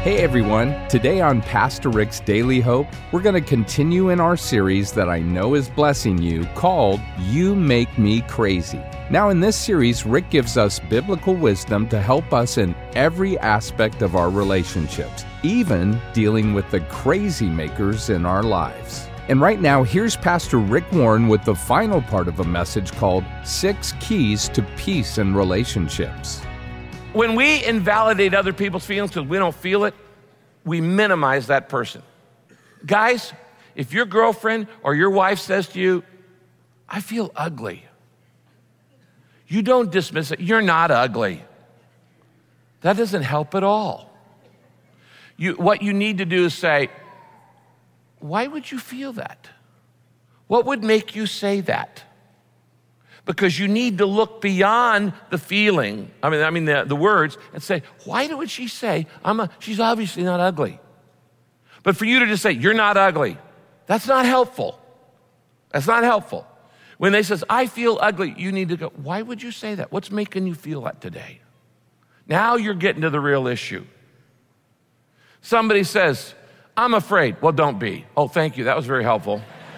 Hey everyone, today on Pastor Rick's Daily Hope, we're going to continue in our series that I know is blessing you called You Make Me Crazy. Now in this series, Rick gives us biblical wisdom to help us in every aspect of our relationships, even dealing with the crazy makers in our lives. And right now, here's Pastor Rick Warren with the final part of a message called 6 Keys to Peace in Relationships. When we invalidate other people's feelings because we don't feel it, we minimize that person. Guys, if your girlfriend or your wife says to you, I feel ugly, you don't dismiss it. You're not ugly. That doesn't help at all. What you need to do is say, why would you feel that? What would make you say that? Because you need to look beyond the feeling, the words, and say, why would she say, she's obviously not ugly? But for you to just say, you're not ugly, that's not helpful. That's not helpful. When they says, I feel ugly, you need to go, why would you say that? What's making you feel that today? Now you're getting to the real issue. Somebody says, I'm afraid. Well, don't be. Oh, thank you. That was very helpful.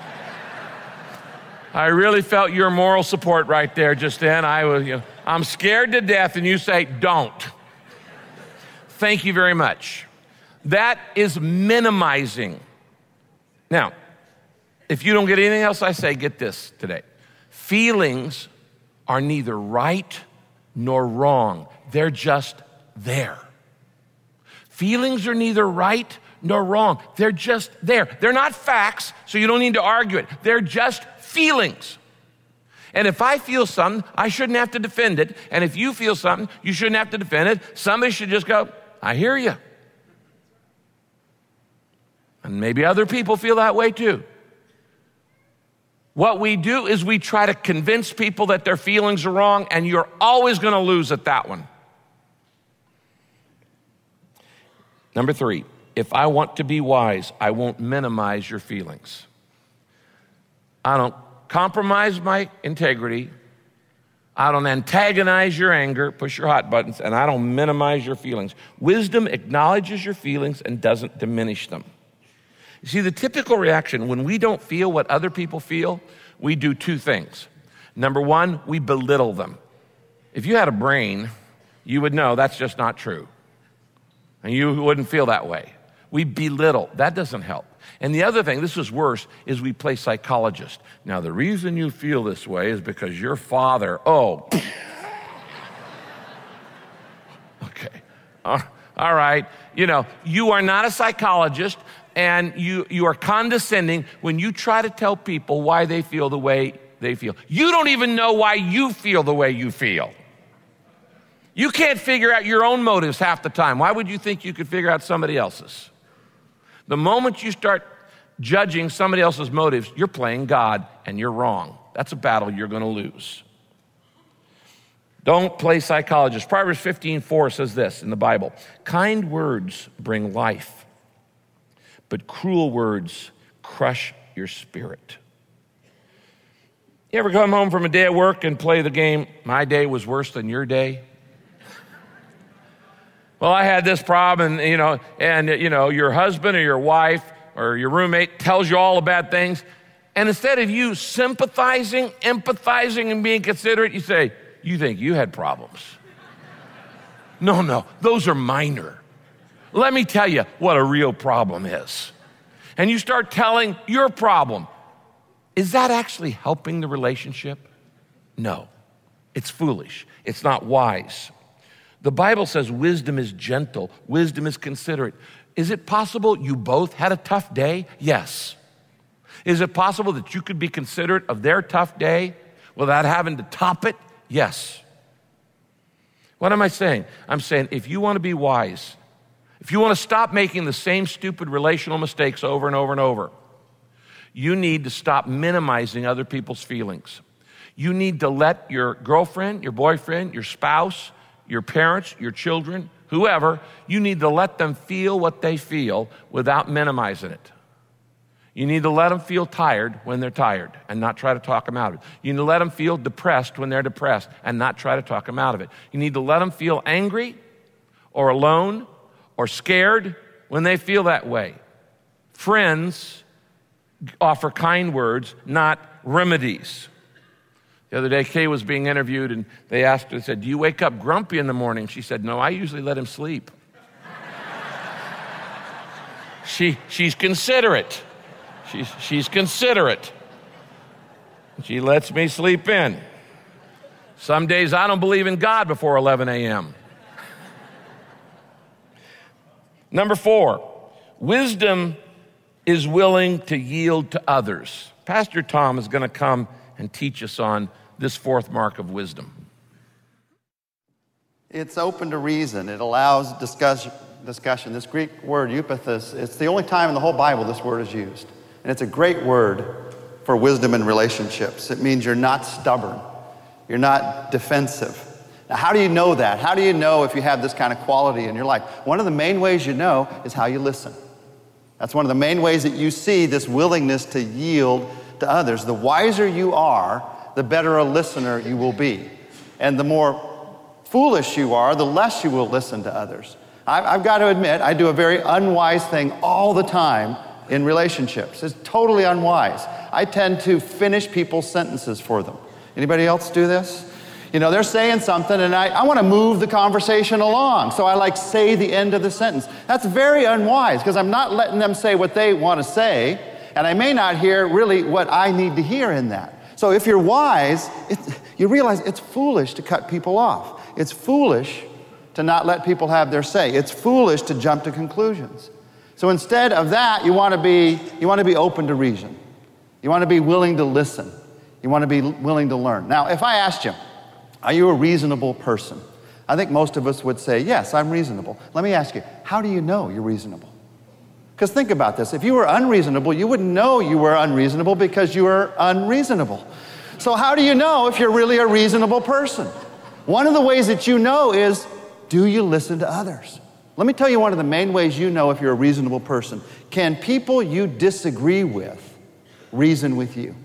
I really felt your moral support right there just then. I'm scared to death, and you say, don't. Thank you very much. That is minimizing. Now, if you don't get anything else I say, get this today. Feelings are neither right nor wrong. They're just there. Feelings are neither right nor wrong. They're just there. They're not facts, so you don't need to argue it. They're just feelings. And if I feel something, I shouldn't have to defend it. And if you feel something, you shouldn't have to defend it. Somebody should just go, I hear you. And maybe other people feel that way too. What we do is we try to convince people that their feelings are wrong, and you're always going to lose at that one. Number 3, if I want to be wise, I won't minimize your feelings. I don't compromise my integrity. I don't antagonize your anger, push your hot buttons, and I don't minimize your feelings. Wisdom acknowledges your feelings and doesn't diminish them. You see, the typical reaction when we don't feel what other people feel, we do 2 things. Number 1, we belittle them. If you had a brain, you would know that's just not true. And you wouldn't feel that way. We belittle. That doesn't help. And the other thing, this is worse, is we play psychologist. Now, the reason you feel this way is because your father, okay. All right. You are not a psychologist, and you are condescending when you try to tell people why they feel the way they feel. You don't even know why you feel the way you feel. You can't figure out your own motives half the time. Why would you think you could figure out somebody else's? The moment you start judging somebody else's motives, you're playing God, and you're wrong. That's a battle you're going to lose. Don't play psychologist. Proverbs 15:4 says this in the Bible: kind words bring life, but cruel words crush your spirit. You ever come home from a day at work and play the game, my day was worse than your day? Well, I had this problem, and your husband or your wife or your roommate tells you all the bad things, and instead of you sympathizing, empathizing, and being considerate, you say, you think you had problems. No, those are minor. Let me tell you what a real problem is. And you start telling your problem. Is that actually helping the relationship? No, it's foolish. It's not wise. The Bible says wisdom is gentle, wisdom is considerate. Is it possible you both had a tough day? Yes. Is it possible that you could be considerate of their tough day without having to top it? Yes. What am I saying? I'm saying if you want to be wise, if you want to stop making the same stupid relational mistakes over and over and over, you need to stop minimizing other people's feelings. You need to let your girlfriend, your boyfriend, your spouse, your parents, your children, whoever, you need to let them feel what they feel without minimizing it. You need to let them feel tired when they're tired and not try to talk them out of it. You need to let them feel depressed when they're depressed and not try to talk them out of it. You need to let them feel angry or alone or scared when they feel that way. Friends offer kind words, not remedies. The other day, Kay was being interviewed, and they asked her, they said, do you wake up grumpy in the morning? She said, no, I usually let him sleep. She's considerate. She's considerate. She lets me sleep in. Some days I don't believe in God before 11 a.m. Number 4, wisdom is willing to yield to others. Pastor Tom is going to come and teach us on this 4th mark of wisdom. It's open to reason. It allows discussion. This Greek word, eupathos, it's the only time in the whole Bible this word is used. And it's a great word for wisdom in relationships. It means you're not stubborn. You're not defensive. Now, how do you know that? How do you know if you have this kind of quality in your life? One of the main ways you know is how you listen. That's one of the main ways that you see this willingness to yield to others. The wiser you are, the better a listener you will be. And the more foolish you are, the less you will listen to others. I've got to admit, I do a very unwise thing all the time in relationships. It's totally unwise. I tend to finish people's sentences for them. Anybody else do this? You know, they're saying something and I want to move the conversation along. So I say the end of the sentence. That's very unwise because I'm not letting them say what they want to say, and I may not hear really what I need to hear in that. So if you're wise, you realize it's foolish to cut people off. It's foolish to not let people have their say. It's foolish to jump to conclusions. So instead of that, you want to be open to reason. You want to be willing to listen. You want to be willing to learn. Now, if I asked you, are you a reasonable person? I think most of us would say, yes, I'm reasonable. Let me ask you, how do you know you're reasonable? Because think about this. If you were unreasonable, you wouldn't know you were unreasonable because you were unreasonable. So how do you know if you're really a reasonable person? One of the ways that you know is, do you listen to others? Let me tell you one of the main ways you know if you're a reasonable person. Can people you disagree with reason with you?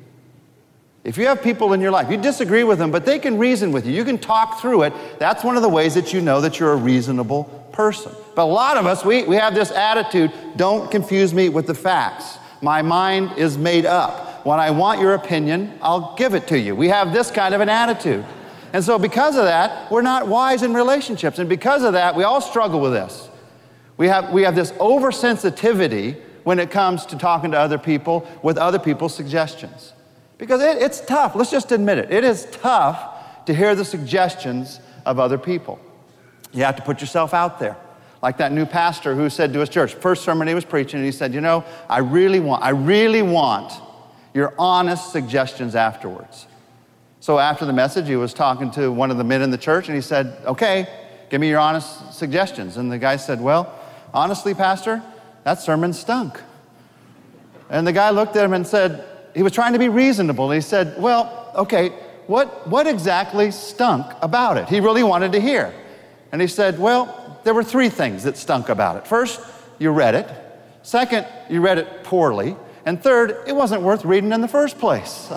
If you have people in your life, you disagree with them, but they can reason with you. You can talk through it. That's one of the ways that you know that you're a reasonable person. But a lot of us, we have this attitude, don't confuse me with the facts. My mind is made up. When I want your opinion, I'll give it to you. We have this kind of an attitude. And so because of that, we're not wise in relationships. And because of that, we all struggle with this. We have this oversensitivity when it comes to talking to other people with other people's suggestions. Because it's tough. Let's just admit it. It is tough to hear the suggestions of other people. You have to put yourself out there. Like that new pastor who said to his church, first sermon he was preaching, and he said, you know, I really want your honest suggestions afterwards. So after the message, he was talking to one of the men in the church, and he said, okay, give me your honest suggestions. And the guy said, well, honestly, Pastor, that sermon stunk. And the guy looked at him and said, he was trying to be reasonable. And he said, well, okay, what exactly stunk about it? He really wanted to hear. And he said, well, there were 3 things that stunk about it. First, you read it. Second, you read it poorly. And third, it wasn't worth reading in the first place.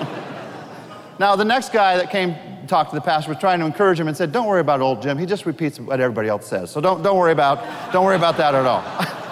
Now, the next guy that came to talk to the pastor was trying to encourage him and said, don't worry about old Jim. He just repeats what everybody else says. So don't worry about that at all.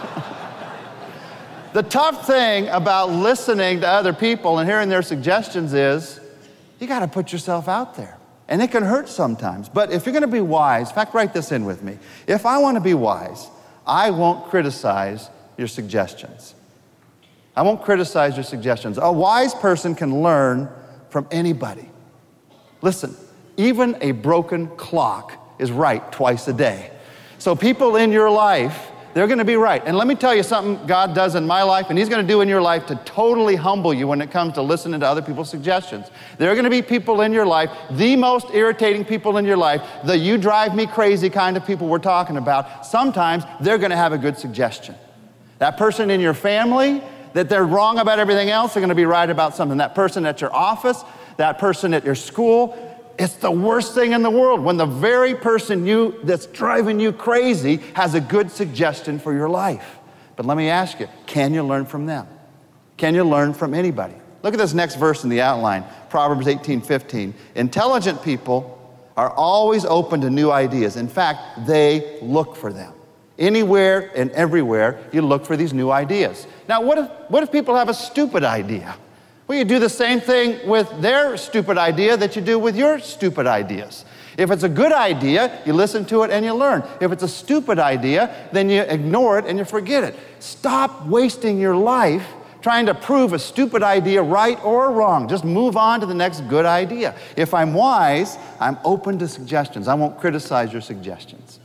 The tough thing about listening to other people and hearing their suggestions is you got to put yourself out there. And it can hurt sometimes. But if you're going to be wise, in fact, write this in with me. If I want to be wise, I won't criticize your suggestions. I won't criticize your suggestions. A wise person can learn from anybody. Listen, even a broken clock is right twice a day. So people in your life, they're going to be right. And let me tell you something God does in my life, and He's going to do in your life to totally humble you when it comes to listening to other people's suggestions. There are going to be people in your life, the most irritating people in your life, the you drive me crazy kind of people we're talking about. Sometimes they're going to have a good suggestion. That person in your family, that they're wrong about everything else, they're going to be right about something. That person at your office, that person at your school, it's the worst thing in the world when the very person that's driving you crazy has a good suggestion for your life. But let me ask you, can you learn from them? Can you learn from anybody? Look at this next verse in the outline, Proverbs 18:15. Intelligent people are always open to new ideas. In fact, they look for them. Anywhere and everywhere, you look for these new ideas. Now, what if people have a stupid idea? Well, you do the same thing with their stupid idea that you do with your stupid ideas. If it's a good idea, you listen to it and you learn. If it's a stupid idea, then you ignore it and you forget it. Stop wasting your life trying to prove a stupid idea right or wrong. Just move on to the next good idea. If I'm wise, I'm open to suggestions. I won't criticize your suggestions.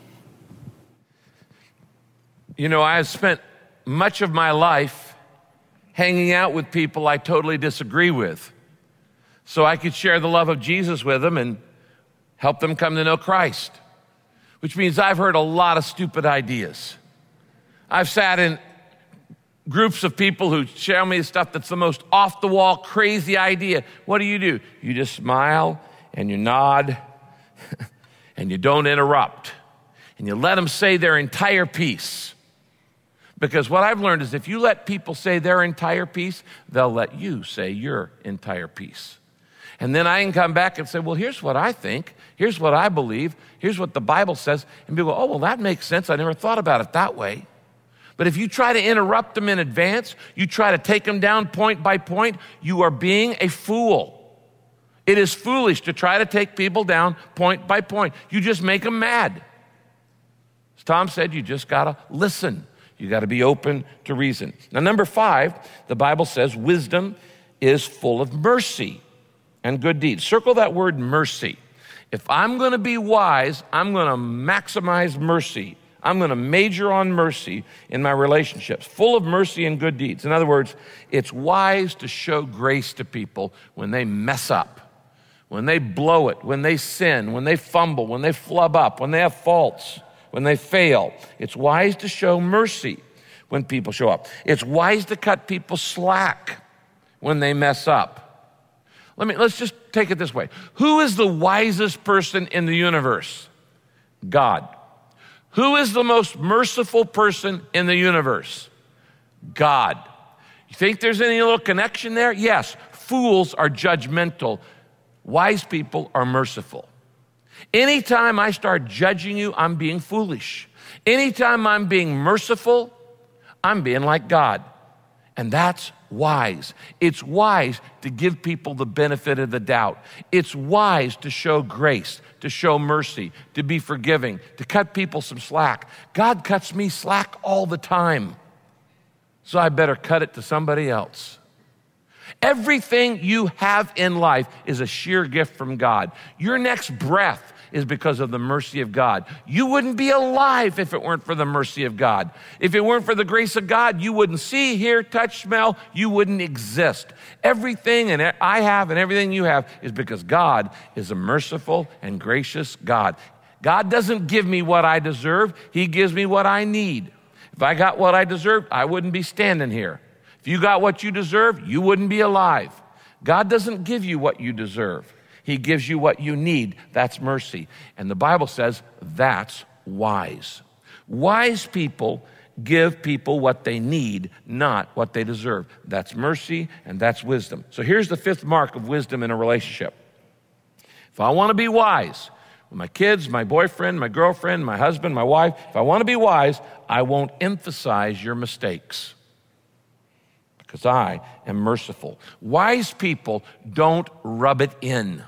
You know, I have spent much of my life hanging out with people I totally disagree with, so I could share the love of Jesus with them and help them come to know Christ, which means I've heard a lot of stupid ideas. I've sat in groups of people who show me stuff that's the most off-the-wall, crazy idea. What do? You just smile and you nod and you don't interrupt and you let them say their entire piece. Because what I've learned is if you let people say their entire piece, they'll let you say your entire piece. And then I can come back and say, well, here's what I think. Here's what I believe. Here's what the Bible says. And people go, oh, well, that makes sense. I never thought about it that way. But if you try to interrupt them in advance, you try to take them down point by point, you are being a fool. It is foolish to try to take people down point by point. You just make them mad. As Tom said, you just got to listen. You got to be open to reason. Now, number 5, the Bible says wisdom is full of mercy and good deeds. Circle that word mercy. If I'm going to be wise, I'm going to maximize mercy. I'm going to major on mercy in my relationships, full of mercy and good deeds. In other words, it's wise to show grace to people when they mess up, when they blow it, when they sin, when they fumble, when they flub up, when they have faults, when they fail. It's wise to show mercy when people show up. It's wise to cut people slack when they mess up. Let's just take it this way. Who is the wisest person in the universe? God. Who is the most merciful person in the universe? God. You think there's any little connection there? Yes. Fools are judgmental. Wise people are merciful. Anytime I start judging you, I'm being foolish. Anytime I'm being merciful, I'm being like God. And that's wise. It's wise to give people the benefit of the doubt. It's wise to show grace, to show mercy, to be forgiving, to cut people some slack. God cuts me slack all the time, so I better cut it to somebody else. Everything you have in life is a sheer gift from God. Your next breath is because of the mercy of God. You wouldn't be alive if it weren't for the mercy of God. If it weren't for the grace of God, you wouldn't see, hear, touch, smell. You wouldn't exist. Everything and I have and everything you have is because God is a merciful and gracious God. God doesn't give me what I deserve. He gives me what I need. If I got what I deserved, I wouldn't be standing here. If you got what you deserve, you wouldn't be alive. God doesn't give you what you deserve. He gives you what you need. That's mercy. And the Bible says that's wise. Wise people give people what they need, not what they deserve. That's mercy and that's wisdom. So here's the 5th mark of wisdom in a relationship. If I want to be wise with my kids, my boyfriend, my girlfriend, my husband, my wife, if I want to be wise, I won't emphasize your mistakes, because I am merciful. Wise people don't rub it in.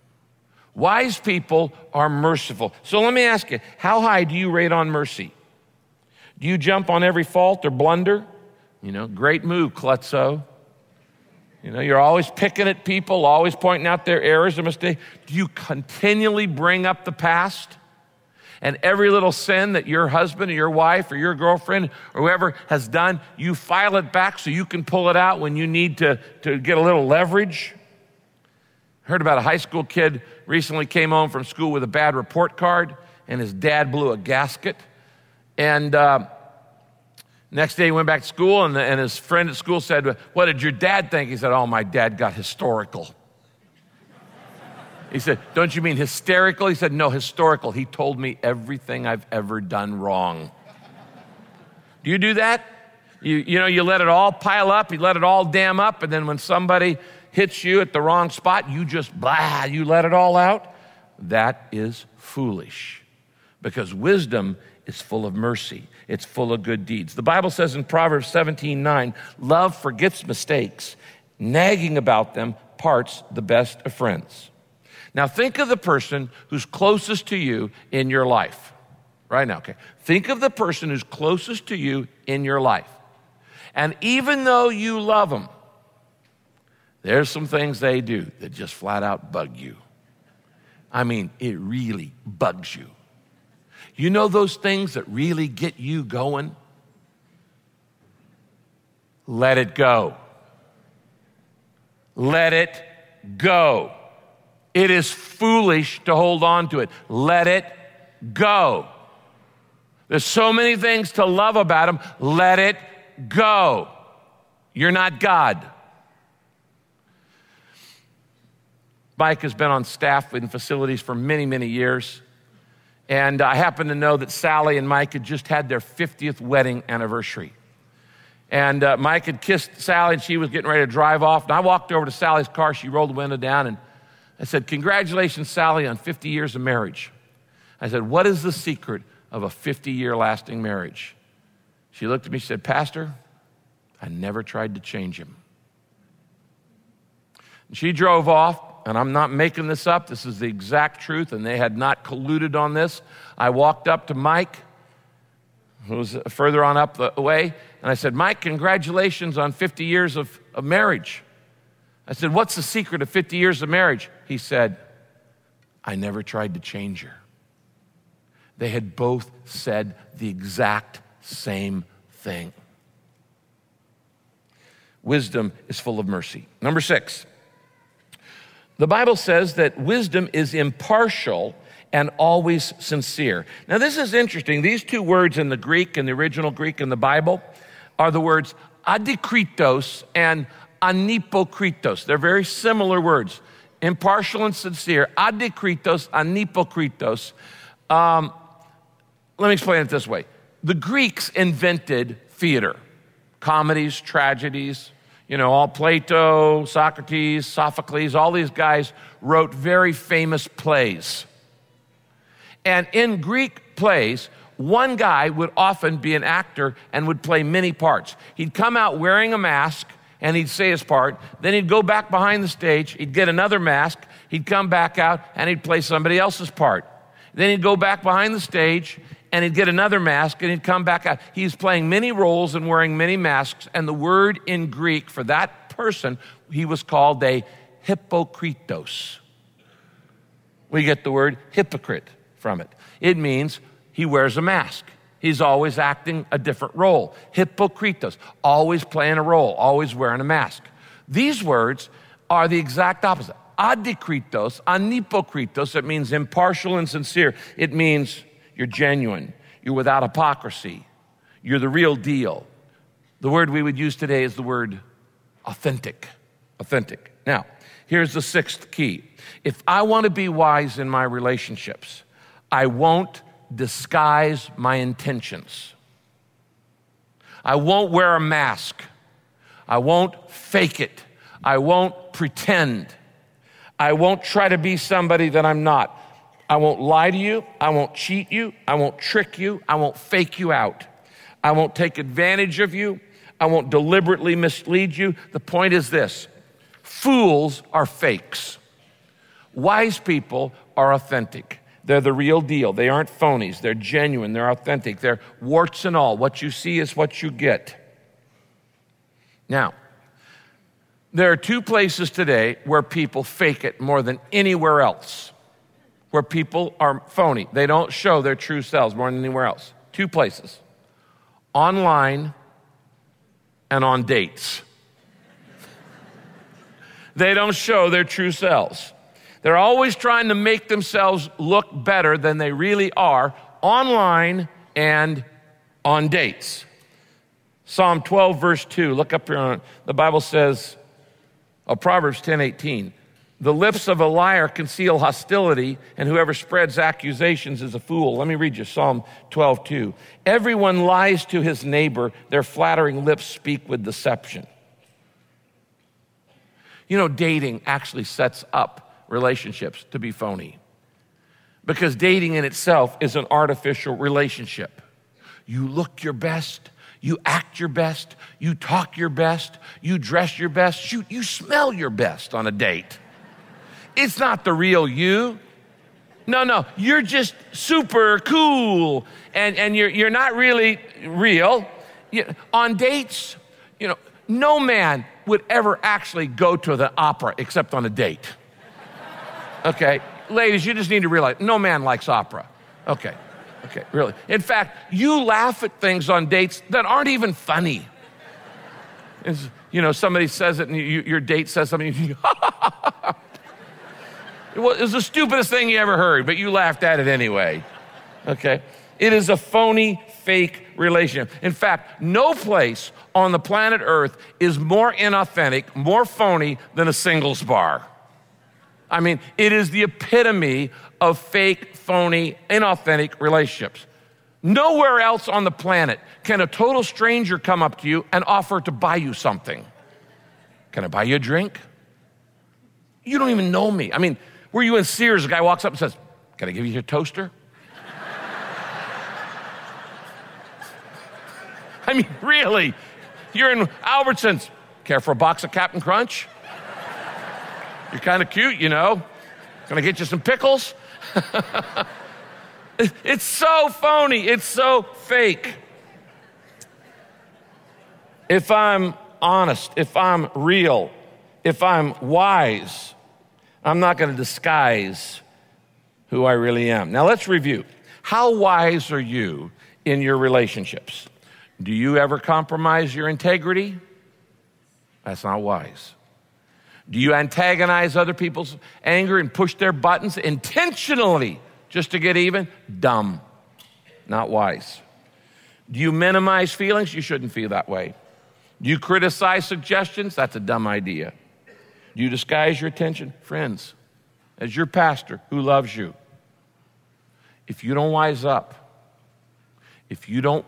Wise people are merciful. So let me ask you, how high do you rate on mercy? Do you jump on every fault or blunder? Great move, klutzo. You're always picking at people, always pointing out their errors or mistakes. Do you continually bring up the past? And every little sin that your husband or your wife or your girlfriend or whoever has done, you file it back so you can pull it out when you need to get a little leverage? Heard about a high school kid recently came home from school with a bad report card, and his dad blew a gasket. And next day he went back to school, and his friend at school said, "What did your dad think?" He said, "Oh, my dad got historical." He said, "Don't you mean hysterical?" He said, "No, historical. He told me everything I've ever done wrong." Do you do that? You let it all pile up, you let it all dam up, and then when somebody hits you at the wrong spot, you just you let it all out? That is foolish. because wisdom is full of mercy. It's full of good deeds. The Bible says in Proverbs 17:9, love forgets mistakes. Nagging about them parts the best of friends. Now think of the person who's closest to you in your life. Right now, okay? Think of the person who's closest to you in your life. And even though you love them, there's some things they do that just flat out bug you. I mean, it really bugs you. You know those things that really get you going? Let it go. Let it go. It is foolish to hold on to it. Let it go. There's so many things to love about them. Let it go. You're not God. Mike has been on staff in facilities for many, many years. And I happen to know that Sally and Mike had just had their 50th wedding anniversary. And Mike had kissed Sally, and she was getting ready to drive off. And I walked over to Sally's car. She rolled the window down, and I said, "Congratulations, Sally, on 50 years of marriage." I said, "What is the secret of a 50-year lasting marriage?" She looked at me, she said, "Pastor, I never tried to change him." And she drove off, and I'm not making this up. This is the exact truth, and they had not colluded on this. I walked up to Mike, who was further on up the way, and I said, "Mike, congratulations on 50 years of marriage." I said, "What's the secret of 50 years of marriage?" He said, "I never tried to change her." They had both said the exact same thing. Wisdom is full of mercy. Number 6, the Bible says that wisdom is impartial and always sincere. Now, this is interesting. These two words in the Greek, in the original Greek in the Bible, are the words adikritos and anipokritos. They're very similar words, impartial and sincere. Adikritos, anipokritos. Let me explain it this way. The Greeks invented theater, comedies, tragedies. You know, all Plato, Socrates, Sophocles, all these guys wrote very famous plays. And in Greek plays, one guy would often be an actor and would play many parts. He'd come out wearing a mask and he'd say his part. Then he'd go back behind the stage. He'd get another mask. He'd come back out and he'd play somebody else's part. Then he'd go back behind the stage and he'd get another mask and he'd come back out. He's playing many roles and wearing many masks. And the word in Greek for that person, he was called a hypokritos. We get the word hypocrite from it. It means he wears a mask. He's always acting a different role. Hypokritos, always playing a role, always wearing a mask. These words are the exact opposite. Adikritos, anipokritos, it means impartial and sincere. It means you're genuine. You're without hypocrisy. You're the real deal. The word we would use today is the word authentic. Authentic. Now, here's the 6th key. If I want to be wise in my relationships, I won't disguise my intentions. I won't wear a mask. I won't fake it. I won't pretend. I won't try to be somebody that I'm not. I won't lie to you. I won't cheat you. I won't trick you. I won't fake you out. I won't take advantage of you. I won't deliberately mislead you. The point is this: fools are fakes. Wise people are authentic. They're the real deal. They aren't phonies. They're genuine. They're authentic. They're warts and all. What you see is what you get. Now, there are 2 places today where people fake it more than anywhere else, where people are phony. They don't show their true selves more than anywhere else. 2 places: online and on dates. They don't show their true selves. They're always trying to make themselves look better than they really are, online and on dates. Psalm 12, verse 2, look up here on it. The Bible says, Proverbs 10:18, the lips of a liar conceal hostility, and whoever spreads accusations is a fool. Let me read you Psalm 12:2. Everyone lies to his neighbor. Their flattering lips speak with deception. You know, dating actually sets up relationships to be phony. Because dating in itself is an artificial relationship. You look your best, you act your best, you talk your best, you dress your best, shoot, you smell your best on a date. It's not the real you. No, you're just super cool, and you're not really real. On dates, no man would ever actually go to the opera except on a date. Okay, ladies, you just need to realize no man likes opera. Okay, really. In fact, you laugh at things on dates that aren't even funny. Somebody says it and your date says something, and you it was the stupidest thing you ever heard, but you laughed at it anyway. Okay? It is a phony, fake relationship. In fact, no place on the planet Earth is more inauthentic, more phony than a singles bar. I mean, it is the epitome of fake, phony, inauthentic relationships. Nowhere else on the planet can a total stranger come up to you and offer to buy you something. Can I buy you a drink? You don't even know me. I mean, were you in Sears? A guy walks up and says, "Can I give you your toaster?" I mean, really? You're in Albertsons. Care for a box of Captain Crunch? You're kind of cute, Can I get you some pickles? It's so phony. It's so fake. If I'm honest, if I'm real, if I'm wise, I'm not going to disguise who I really am. Now let's review. How wise are you in your relationships? Do you ever compromise your integrity? That's not wise. Do you antagonize other people's anger and push their buttons intentionally just to get even? Dumb. Not wise. Do you minimize feelings? You shouldn't feel that way. Do you criticize suggestions? That's a dumb idea. Do you disguise your attention? Friends, as your pastor who loves you, if you don't wise up, if you don't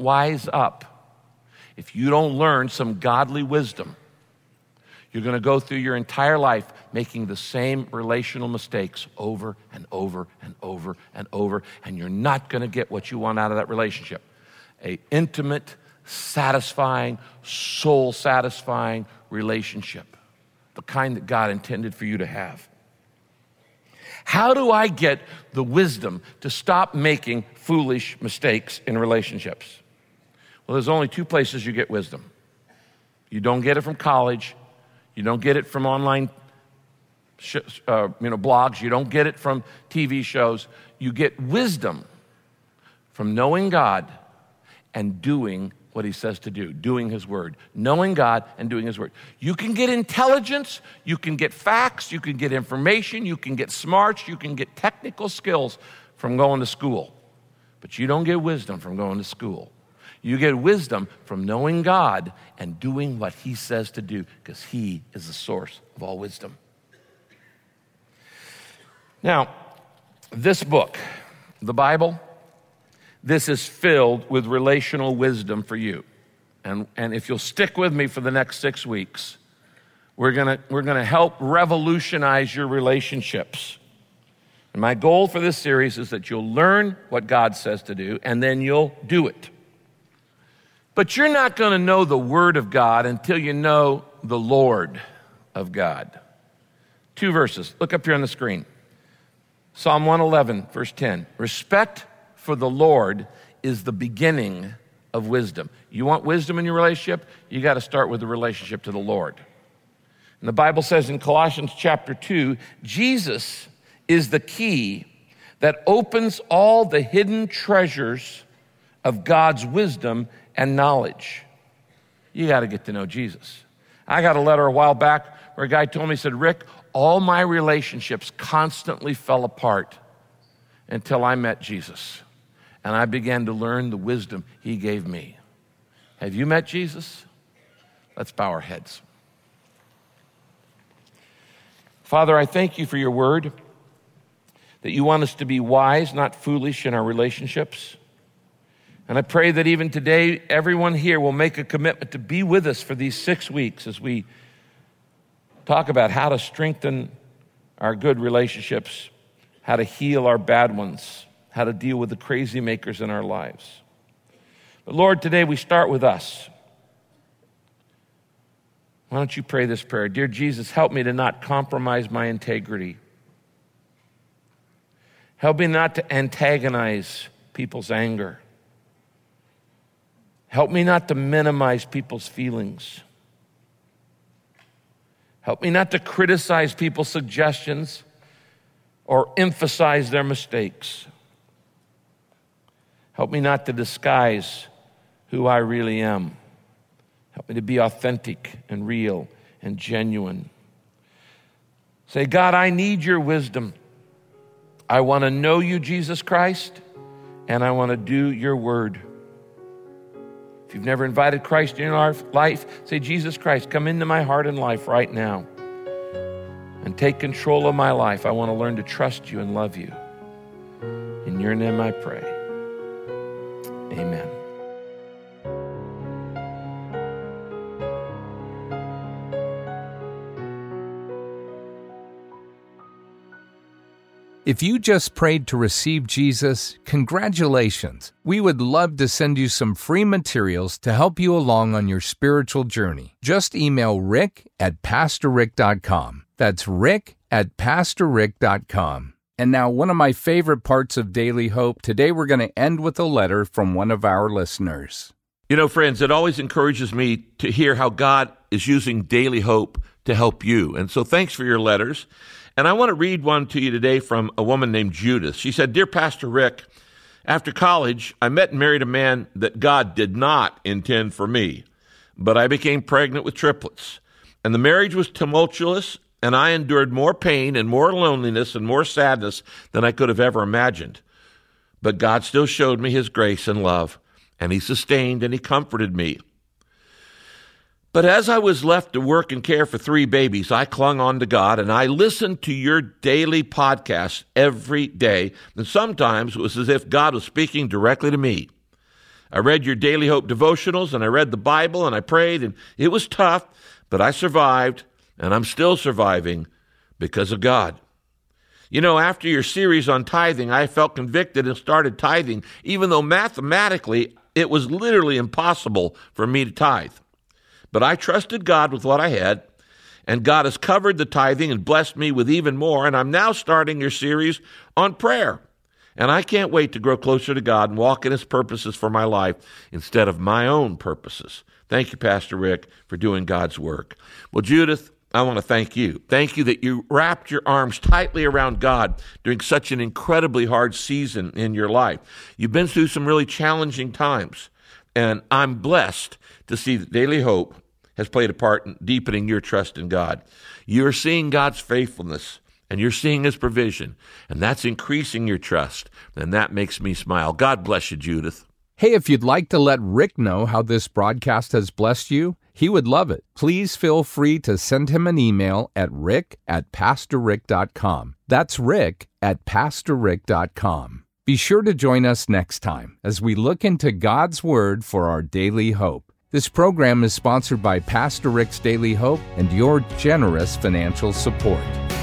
learn some godly wisdom, you're going to go through your entire life making the same relational mistakes over and over and over and over, and you're not going to get what you want out of that relationship. An intimate, satisfying, soul-satisfying relationship, the kind that God intended for you to have. How do I get the wisdom to stop making foolish mistakes in relationships? Well, there's only two places you get wisdom. You don't get it from college. You don't get it from online blogs. You don't get it from TV shows. You get wisdom from knowing God and doing what he says to do, doing his word. Knowing God and doing his word. You can get intelligence, you can get facts, you can get information, you can get smarts, you can get technical skills from going to school. But you don't get wisdom from going to school. You get wisdom from knowing God and doing what he says to do, because he is the source of all wisdom. Now, this book, the Bible, this is filled with relational wisdom for you. And if you'll stick with me for the next 6 weeks, we're gonna help revolutionize your relationships. And my goal for this series is that you'll learn what God says to do, and then you'll do it. But you're not going to know the Word of God until you know the Lord of God. 2 verses. Look up here on the screen. Psalm 111, verse 10. Respect for the Lord is the beginning of wisdom. You want wisdom in your relationship? You got to start with the relationship to the Lord. And the Bible says in Colossians chapter 2, Jesus is the key that opens all the hidden treasures of God's wisdom and knowledge. You got to get to know Jesus. I got a letter a while back where a guy told me, he said, "Rick, all my relationships constantly fell apart until I met Jesus. And I began to learn the wisdom he gave me." Have you met Jesus? Let's bow our heads. Father, I thank you for your word, that you want us to be wise, not foolish in our relationships. And I pray that even today, everyone here will make a commitment to be with us for these 6 weeks as we talk about how to strengthen our good relationships how to heal our bad ones, how to deal with the crazy makers in our lives. But Lord, today we start with us. Why don't you pray this prayer? Dear Jesus, help me to not compromise my integrity. Help me not to antagonize people's anger. Help me not to minimize people's feelings. Help me not to criticize people's suggestions or emphasize their mistakes. Help me not to disguise who I really am. Help me to be authentic and real and genuine. Say, God, I need your wisdom. I want to know you, Jesus Christ, and I want to do your word. If you've never invited Christ in your life, say, Jesus Christ, come into my heart and life right now and take control of my life. I want to learn to trust you and love you. In your name I pray. Amen. If you just prayed to receive Jesus, congratulations. We would love to send you some free materials to help you along on your spiritual journey. Just email rick@pastorrick.com. That's rick@pastorrick.com. And now, one of my favorite parts of Daily Hope, today we're going to end with a letter from one of our listeners. You know, friends, it always encourages me to hear how God is using Daily Hope to help you. And so thanks for your letters. And I want to read one to you today from a woman named Judith. She said, Dear Pastor Rick, after college, I met and married a man that God did not intend for me, but I became pregnant with triplets. And the marriage was tumultuous, and I endured more pain and more loneliness and more sadness than I could have ever imagined. But God still showed me his grace and love, and he sustained and he comforted me. But as I was left to work and care for 3 babies, I clung on to God, and I listened to your daily podcast every day. And sometimes it was as if God was speaking directly to me. I read your Daily Hope devotionals, and I read the Bible, and I prayed, and it was tough, but I survived, and I'm still surviving because of God. You know, after your series on tithing, I felt convicted and started tithing, even though mathematically it was literally impossible for me to tithe. But I trusted God with what I had, and God has covered the tithing and blessed me with even more, and I'm now starting your series on prayer. And I can't wait to grow closer to God and walk in his purposes for my life instead of my own purposes. Thank you, Pastor Rick, for doing God's work. Well, Judith, I want to thank you. Thank you that you wrapped your arms tightly around God during such an incredibly hard season in your life. You've been through some really challenging times, and I'm blessed to see that Daily Hope has played a part in deepening your trust in God. You're seeing God's faithfulness, and you're seeing his provision, and that's increasing your trust, and that makes me smile. God bless you, Judith. Hey, if you'd like to let Rick know how this broadcast has blessed you, he would love it. Please feel free to send him an email at rick@pastorrick.com. That's rick@pastorrick.com. Be sure to join us next time as we look into God's Word for our daily hope. This program is sponsored by Pastor Rick's Daily Hope and your generous financial support.